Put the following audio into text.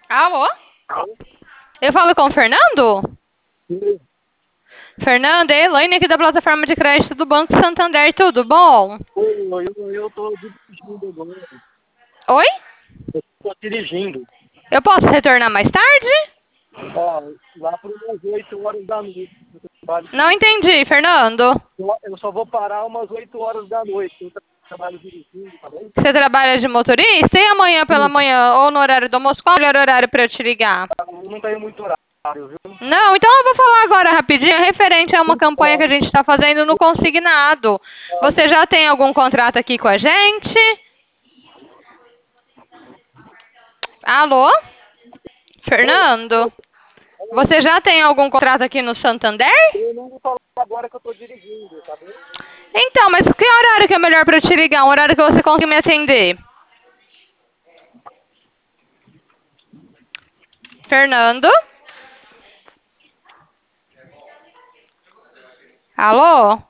Alô? Eu falo com o Fernando? Sim. Fernando, é Elaine aqui da plataforma de crédito do Banco Santander, tudo bom? Oi, eu tô dirigindo agora. Oi? Eu tô dirigindo. Eu posso retornar mais tarde? Ó, lá por umas 8 horas da noite. Eu trabalho, Não entendi, Fernando. eu só vou parar umas 8 horas da noite. Eu trabalho dirigindo, tá bem? Você trabalha de motorista? E amanhã pela Sim. manhã ou no horário do almoço? Qual é o melhor horário para eu te ligar? Eu não tenho muito horário, viu? Não, então eu vou falar agora rapidinho, referente a uma campanha que a gente está fazendo no consignado. Olha, Você já tem algum contrato aqui com a gente? Alô? oi, Fernando? Você já tem algum contrato aqui no Santander? eu não vou falar agora que eu tô dirigindo, tá bem? Então, mas que horário que é melhor para eu te ligar? Um horário que você consiga me atender? Fernando? Alô?